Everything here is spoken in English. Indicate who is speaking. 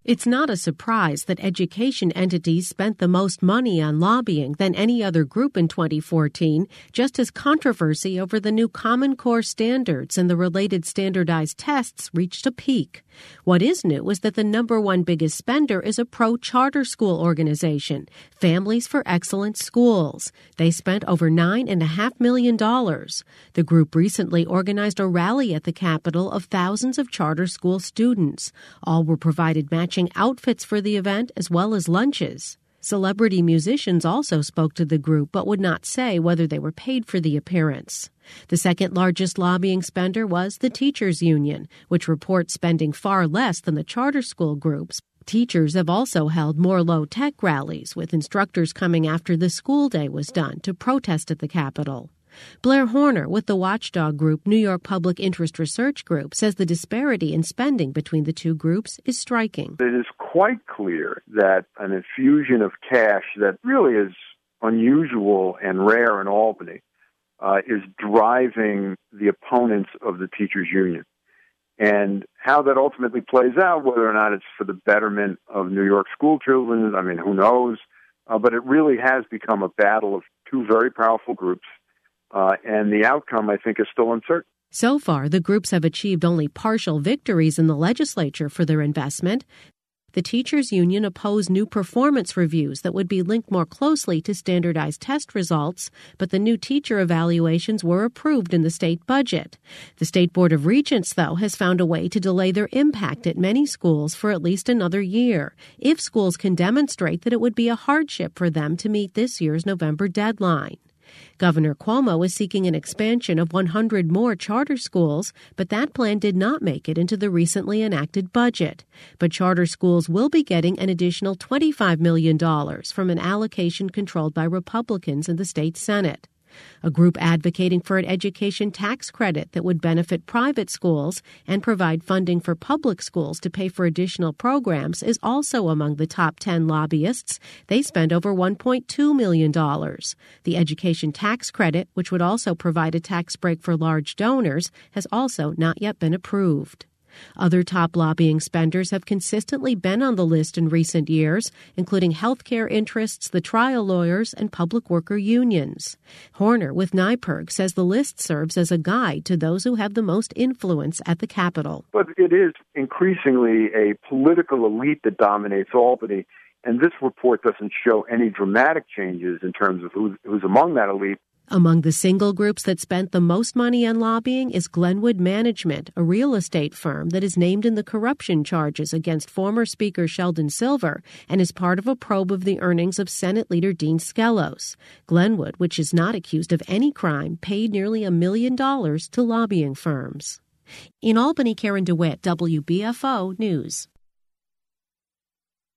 Speaker 1: It's not a surprise that education entities spent the most money on lobbying than any other group in 2014, just as controversy over the new Common Core standards and the related standardized tests reached a peak. What is new is that the number one biggest spender is a pro-charter school organization, Families for Excellent Schools. They spent over $9.5 million. The group recently organized a rally at the Capitol of thousands of charter school students. All were provided matching outfits for the event as well as lunches. Celebrity musicians also spoke to the group but would not say whether they were paid for the appearance. The second largest lobbying spender was the Teachers Union, which reports spending far less than the charter school groups. Teachers have also held more low-tech rallies, with instructors coming after the school day was done to protest at the Capitol. Blair Horner with the watchdog group New York Public Interest Research Group says the disparity in spending between the two groups is striking.
Speaker 2: It is quite clear that an infusion of cash that really is unusual and rare in Albany is driving the opponents of the teachers' union. And how that ultimately plays out, whether or not it's for the betterment of New York school children, I mean, who knows? But it really has become a battle of two very powerful groups. And the outcome, I think, is still uncertain.
Speaker 1: So far, the groups have achieved only partial victories in the legislature for their investment. The teachers' union opposed new performance reviews that would be linked more closely to standardized test results, but the new teacher evaluations were approved in the state budget. The State Board of Regents, though, has found a way to delay their impact at many schools for at least another year, if schools can demonstrate that it would be a hardship for them to meet this year's November deadline. Governor Cuomo is seeking an expansion of 100 more charter schools, but that plan did not make it into the recently enacted budget. But charter schools will be getting an additional $25 million from an allocation controlled by Republicans in the state Senate. A group advocating for an education tax credit that would benefit private schools and provide funding for public schools to pay for additional programs is also among the top 10 lobbyists. They spend over $1.2 million. The education tax credit, which would also provide a tax break for large donors, has also not yet been approved. Other top lobbying spenders have consistently been on the list in recent years, including healthcare interests, the trial lawyers, and public worker unions. Horner with NYPIRG says the list serves as a guide to those who have the most influence at the Capitol.
Speaker 2: But it is increasingly a political elite that dominates Albany, and this report doesn't show any dramatic changes in terms of who's among that elite.
Speaker 1: Among the single groups that spent the most money on lobbying is Glenwood Management, a real estate firm that is named in the corruption charges against former Speaker Sheldon Silver and is part of a probe of the earnings of Senate Leader Dean Skelos. Glenwood, which is not accused of any crime, paid nearly $1 million to lobbying firms. In Albany, Karen DeWitt, WBFO News.